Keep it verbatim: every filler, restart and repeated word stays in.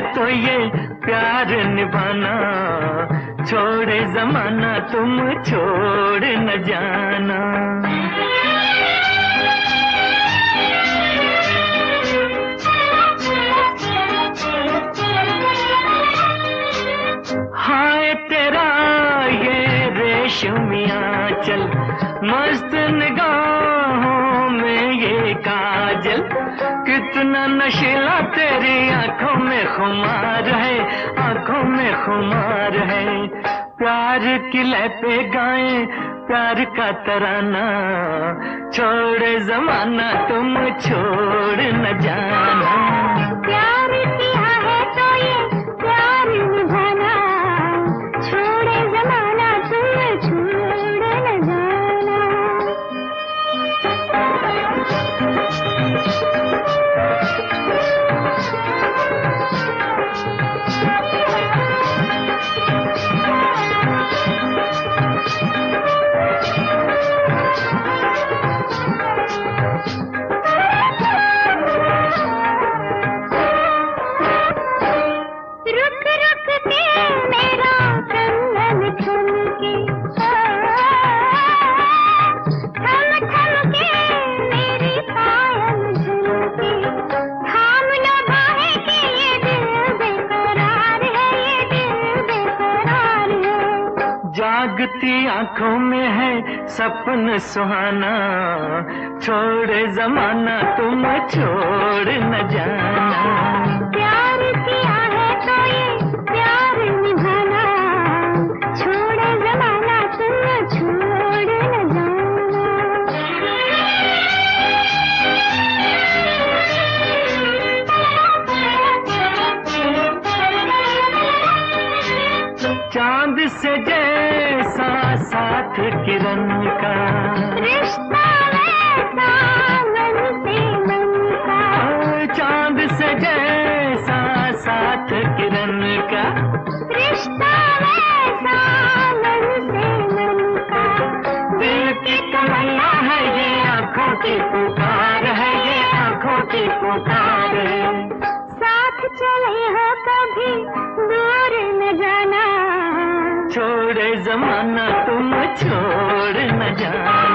तो ये प्यार निभाना, छोड़े जमाना तुम छोड़ न जाना। हाय तेरा ये रेशमी आंचल, मस्त निगाहों में ये काजल, कितना नशीला तेरी आंखों में खुमार है, आंखों में खुमार है। प्यार की लय पे गाएं प्यार का तराना, छोड़े जमाना तुम छोड़ न जाना। प्यार किया है तो ये प्यार निभाना, छोड़े जमाना तुम छोड़ न जाना। जागती आंखों में है सपन सुहाना, छोड़े जमाना तुम छोड़ न जाना। प्यार किया है तो ये प्यार निभाना, छोड़े जमाना तुम छोड़ न जाना। चांद से जैसा साथ किरण का, रिश्ता वैसा मन से मन का। चांद से जैसा साथ किरण का, रिश्ता वैसा मन से मन का। दिल की तमन्ना है ये, आंखों की पुकार है ये, आंखों की पुकार है। साथ चले हो कभी दूर न जाना, छोड़े जमाना तुम छोड़ न जाना।